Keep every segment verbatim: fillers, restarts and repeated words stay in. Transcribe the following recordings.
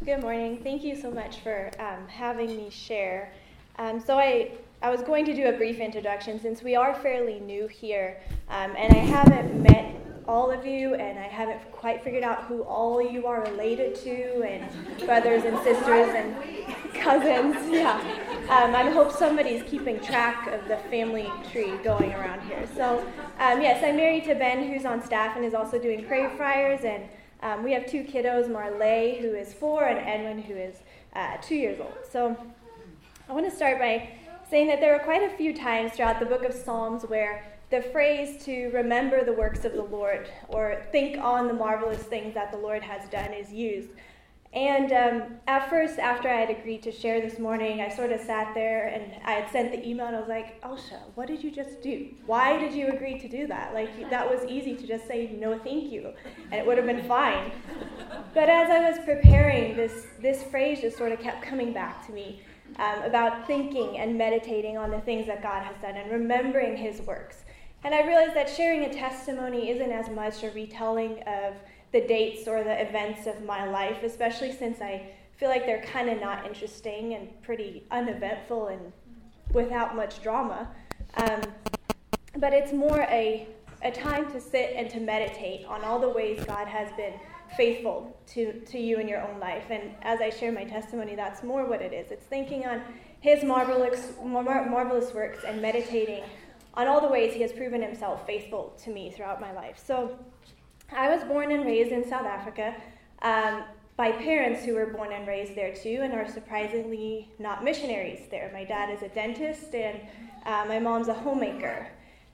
Good morning. Thank you so much for um, having me share. Um, so I, I was going to do a brief introduction since we are fairly new here, um, and I haven't met all of you, and I haven't quite figured out who all you are related to, and brothers and sisters and cousins. Yeah, um, I hope somebody's keeping track of the family tree going around here. So um, yes, I'm married to Ben, who's on staff and is also doing Crave Friars, and Um, we have two kiddos, Marley, who is four, and Edwin, who is uh, two years old. So I want to start by saying that there are quite a few times throughout the book of Psalms where the phrase to remember the works of the Lord or think on the marvelous things that the Lord has done is used. And um, at first, after I had agreed to share this morning, I sort of sat there and I had sent the email and I was like, Elsha, what did you just do? Why did you agree to do that? Like, that was easy to just say, no, thank you, and it would have been fine. But as I was preparing, this, this phrase just sort of kept coming back to me um, about thinking and meditating on the things that God has done and remembering his works. And I realized that sharing a testimony isn't as much a retelling of the dates or the events of my life, especially since I feel like they're kind of not interesting and pretty uneventful and without much drama. Um, but it's more a, a time to sit and to meditate on all the ways God has been faithful to, to you in your own life. And as I share my testimony, that's more what it is. It's thinking on his marvelous, mar- marvelous works and meditating on all the ways he has proven himself faithful to me throughout my life. So I was born and raised in South Africa um, by parents who were born and raised there too and are surprisingly not missionaries there. My dad is a dentist and uh, my mom's a homemaker.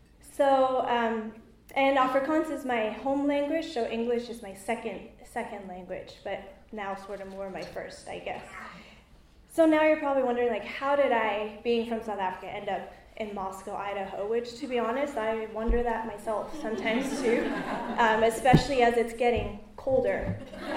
So, um, and Afrikaans is my home language, so English is my second second language, but now sort of more my first, I guess. So now you're probably wondering, like, how did I, being from South Africa, end up in Moscow, Idaho, which, to be honest, I wonder that myself sometimes too, um, especially as it's getting colder.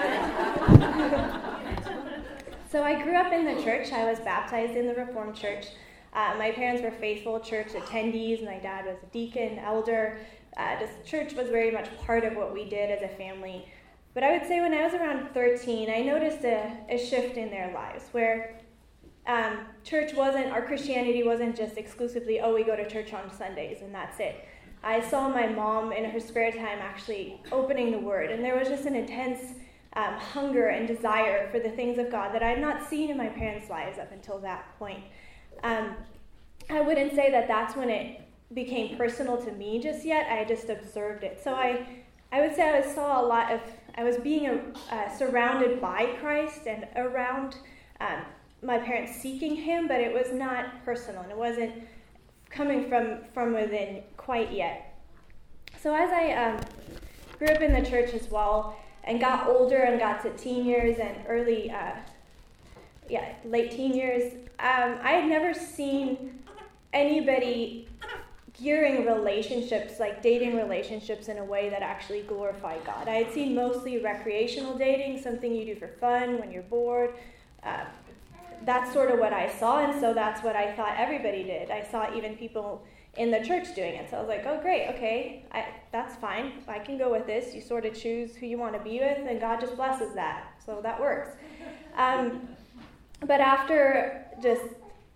So I grew up in the church. I was baptized in the Reformed Church. Uh, my parents were faithful church attendees. My dad was a deacon, elder. Uh, this church was very much part of what we did as a family. But I would say when I was around thirteen, I noticed a, a shift in their lives where Um, church wasn't, our Christianity wasn't just exclusively, oh, we go to church on Sundays and that's it. I saw my mom in her spare time actually opening the Word, and there was just an intense um, hunger and desire for the things of God that I had not seen in my parents' lives up until that point. Um, I wouldn't say that that's when it became personal to me just yet. I just observed it. So I, I would say I saw a lot of, I was being uh, surrounded by Christ and around um, my parents seeking him, but it was not personal, and it wasn't coming from, from within quite yet. So as I um, grew up in the church as well, and got older and got to teen years and early, uh, yeah, late teen years, um, I had never seen anybody gearing relationships, like dating relationships, in a way that actually glorified God. I had seen mostly recreational dating, something you do for fun when you're bored. Uh, That's sort of what I saw, and so that's what I thought everybody did. I saw even people in the church doing it, so I was like, oh, great, okay, I, that's fine. I can go with this. You sort of choose who you want to be with, and God just blesses that, so that works. Um, but after just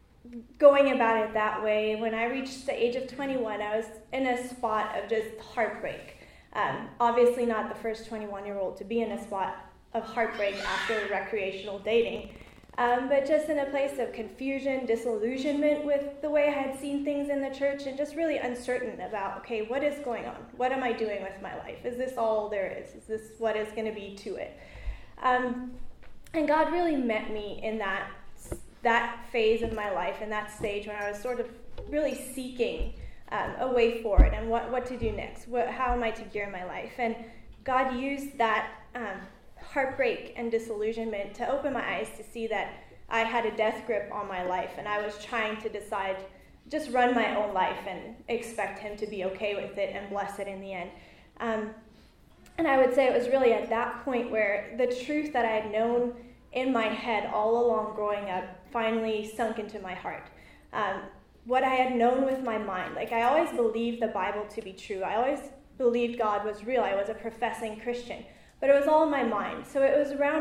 going about it that way, when I reached the age of twenty-one, I was in a spot of just heartbreak. Um, obviously not the first twenty-one-year-old to be in a spot of heartbreak after recreational dating. Um, but just in a place of confusion, disillusionment with the way I had seen things in the church, and just really uncertain about, okay, what is going on? What am I doing with my life? Is this all there is? Is this what is going to be to it? Um, and God really met me in that that phase of my life, in that stage when I was sort of really seeking um, a way forward and what, what to do next. What, how am I to gear my life? And God used that um, heartbreak and disillusionment to open my eyes to see that I had a death grip on my life, and I was trying to decide, just run my own life and expect him to be okay with it and bless it in the end. Um, and I would say it was really at that point where the truth that I had known in my head all along growing up finally sunk into my heart. Um, what I had known with my mind, like I always believed the Bible to be true. I always believed God was real. I was a professing Christian. But it was all in my mind. So it was around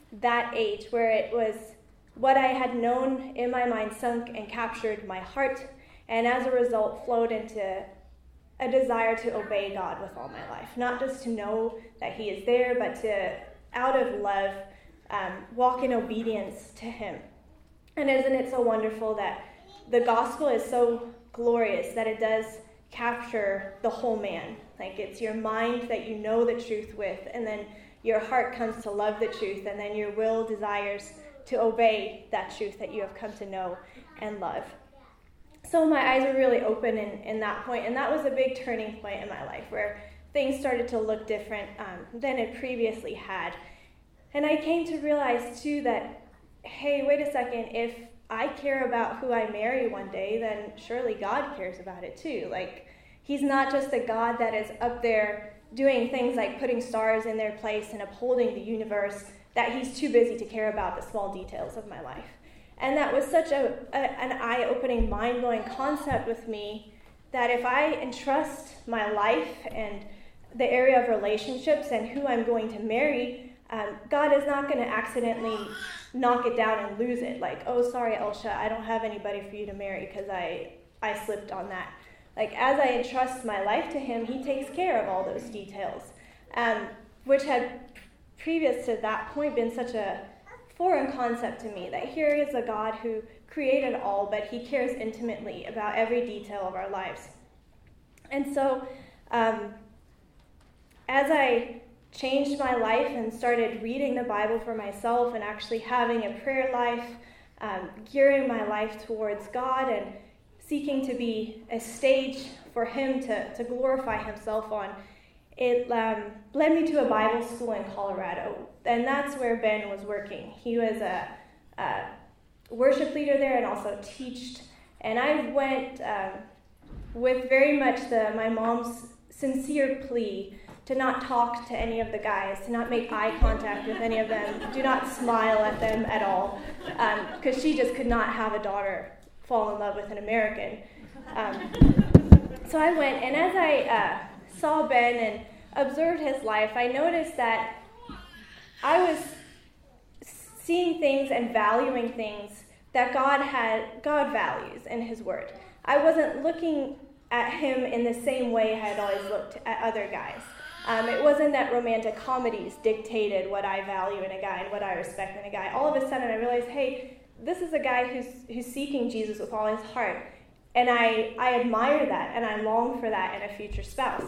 that age where it was what I had known in my mind sunk and captured my heart, and as a result flowed into a desire to obey God with all my life. Not just to know that he is there, but to, out of love, um, walk in obedience to him. And isn't it so wonderful that the gospel is so glorious that it does capture the whole man? Like, it's your mind that you know the truth with, and then your heart comes to love the truth, and then your will desires to obey that truth that you have come to know and love. So my eyes were really open in, in that point, and that was a big turning point in my life where things started to look different um, than it previously had. And I came to realize, too, that, hey, wait a second, if I care about who I marry one day, then surely God cares about it, too. Like, he's not just a God that is up there doing things like putting stars in their place and upholding the universe, that he's too busy to care about the small details of my life. And that was such a, a an eye-opening, mind-blowing concept with me, that if I entrust my life and the area of relationships and who I'm going to marry, um, God is not going to accidentally knock it down and lose it. Like, oh, sorry, Elsha, I don't have anybody for you to marry because I, I slipped on that. Like, as I entrust my life to him, he takes care of all those details, um, which had previous to that point been such a foreign concept to me, that here is a God who created all, but he cares intimately about every detail of our lives. And so um, as I changed my life and started reading the Bible for myself and actually having a prayer life, um, gearing my life towards God and seeking to be a stage for him to, to glorify himself on, it um, led me to a Bible school in Colorado, and that's where Ben was working. He was a, a worship leader there and also taught. And I went um, with very much the my mom's sincere plea to not talk to any of the guys, to not make eye contact with any of them, do not smile at them at all, because um, she just could not have a daughter fall in love with an American. Um, so I went, and as I uh, saw Ben and observed his life, I noticed that I was seeing things and valuing things that God had, God values in his word. I wasn't looking at him in the same way I had always looked at other guys. Um, it wasn't that romantic comedies dictated what I value in a guy and what I respect in a guy. All of a sudden I realized, hey, this is a guy who's who's seeking Jesus with all his heart. And I, I admire that, and I long for that in a future spouse.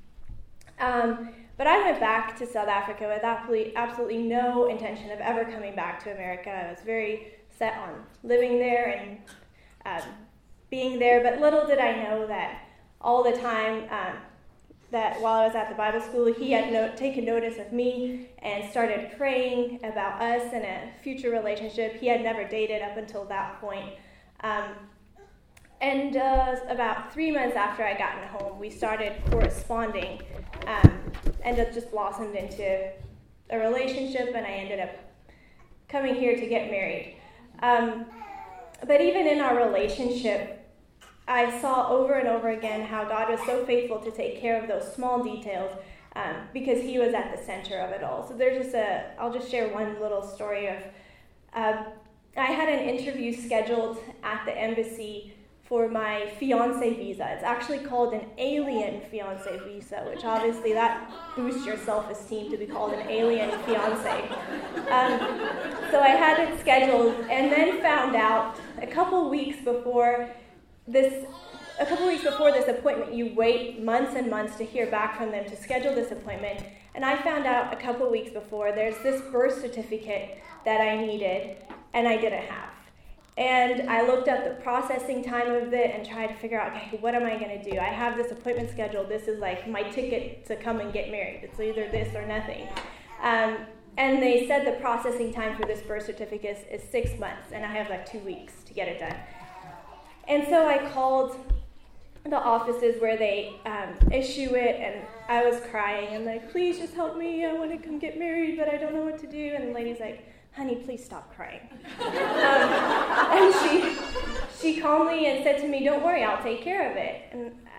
Um, but I went back to South Africa with absolutely, absolutely no intention of ever coming back to America. I was very set on living there and um, being there, but little did I know that all the time um, that while I was at the Bible school, he had no, taken notice of me and started praying about us and a future relationship. He had never dated up until that point. Um, And uh, about three months after I gotten home, we started corresponding, um, and it just blossomed into a relationship, and I ended up coming here to get married. Um, but even in our relationship, I saw over and over again how God was so faithful to take care of those small details um, because he was at the center of it all. So there's just a, I'll just share one little story of, uh, I had an interview scheduled at the embassy for my fiancé visa. It's actually called an alien fiancé visa, which obviously that boosts your self-esteem to be called an alien fiancé. Um, so I had it scheduled, and then found out a couple weeks before this, a couple weeks before this appointment, you wait months and months to hear back from them to schedule this appointment. And I found out a couple weeks before there's this birth certificate that I needed, and I didn't have. And I looked up the processing time of it and tried to figure out, okay, what am I going to do? I have this appointment scheduled. This is like my ticket to come and get married. It's either this or nothing. Um, and they said the processing time for this birth certificate is, is six months, and I have like two weeks to get it done. And so I called the offices where they um, issue it, and I was crying. I'm like, please just help me. I want to come get married, but I don't know what to do. And the lady's like, honey, please stop crying. um, and she she calmly and said to me, don't worry, I'll take care of it. And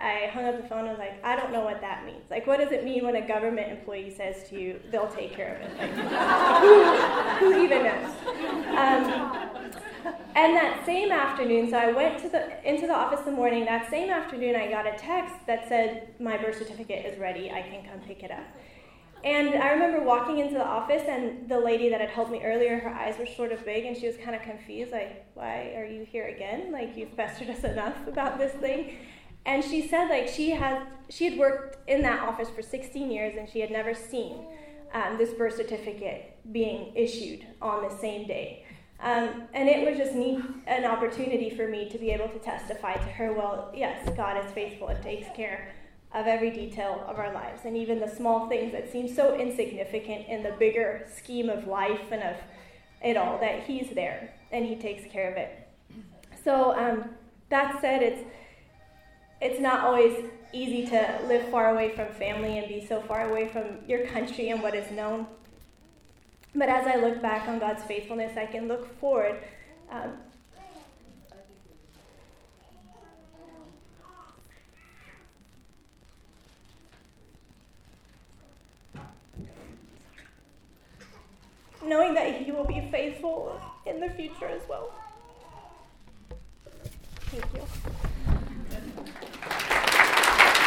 I hung up the phone and was like, I don't know what that means. Like, what does it mean when a government employee says to you, they'll take care of it? Like, who, who even knows? Um, and that same afternoon, so I went to the into the office in the morning. That same afternoon, I got a text that said, my birth certificate is ready. I can come pick it up. And I remember walking into the office, and the lady that had helped me earlier, her eyes were sort of big, and she was kind of confused, like, why are you here again? Like, you've pestered us enough about this thing. And she said, like, she had she had worked in that office for sixteen years, and she had never seen um, this birth certificate being issued on the same day. Um, and it was just neat, an opportunity for me to be able to testify to her, well, yes, God is faithful and takes care of every detail of our lives, and even the small things that seem so insignificant in the bigger scheme of life and of it all, that he's there and he takes care of it. So um, that said, it's it's not always easy to live far away from family and be so far away from your country and what is known. But as I look back on God's faithfulness, I can look forward um, knowing that he will be faithful in the future as well. Thank you.